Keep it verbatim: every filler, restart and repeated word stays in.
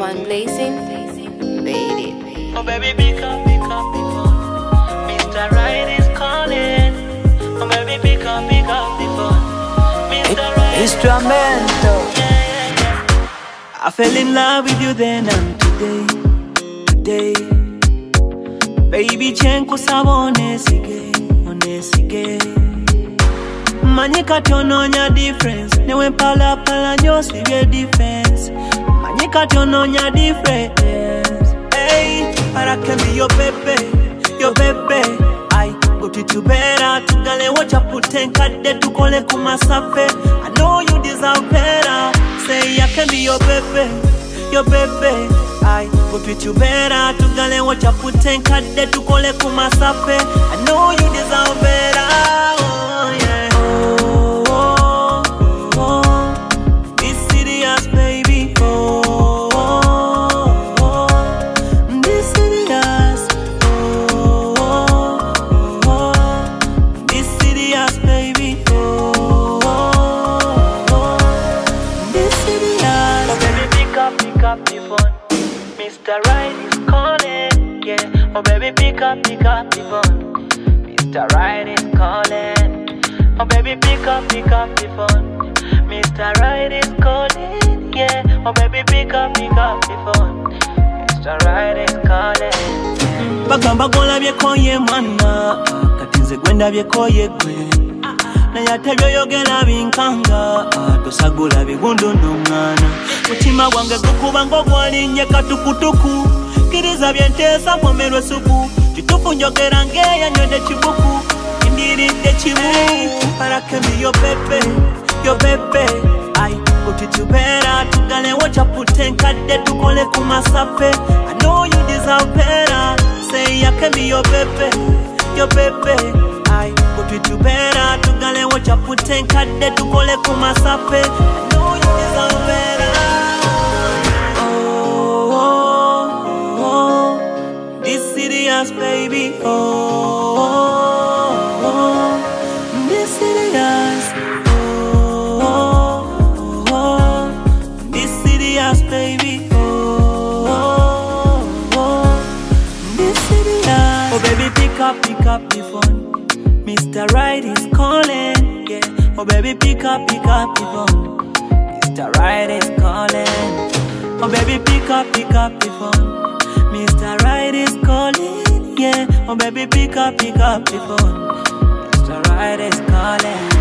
one blazing, baby. Oh baby, pick up, pick up, pick up. Mister Right is calling. Oh baby, pick up, pick up the phone. Mister Right Instrumental. Yeah, yeah, yeah. I fell in love with you then and today, today. Baby, chenko sabone sige, one sige. Manyika tononya difference. Newe pala pala nyo siye defense. Manyika tononya difference. Hey, but I can be your baby, your baby. I go to you better. Tugale wacha putenka de tukole kumasape. I know you deserve better. Say I can be your baby, your baby. I go to you better. Tugale wacha putenka de tukole kumasape. I know you deserve better. Oh yeah. Oh, oh, oh. Be serious, baby. Oh. Mister Right is calling, yeah. Oh baby, pick up, pick up the phone. Mister Right is calling. Oh baby, pick up, pick up the phone. Mister Right is calling, yeah. Oh baby, pick up, pick up the phone. Mister Right is calling. Bagamba gola byekoye mwana, katinze gwenda byekoye gwe. Na yatebyo yogera binkanga, tosagula bigundu n'omwana. Mutima gwange gukuba ng'ogwalinye katukutuku. Kiriza byentesa mwomerwe suku. Kitufu njogera ng'eyanywedde kibuku. Indiridde kibu. But I can be your baby, your baby. I put it to better. Tugale wacha putenkadde tukole kumasape. I know you deserve better. Say I can be your baby, your baby. I put it to better. Tugale wacha putenkadde tukole kumasape. I know you deserve better. Serious, baby, oh, oh, oh. This serious, oh, oh, oh. This serious, baby, oh, oh, oh. This serious. Oh baby, pick up, pick up the phone. Mister Right is calling, yeah. Oh baby, pick up, pick up the phone. Mister Right is calling. Oh baby, pick up, pick up the phone. Mister Right is calling, yeah. Oh baby, pick up, pick up the phone. Mister Right is calling.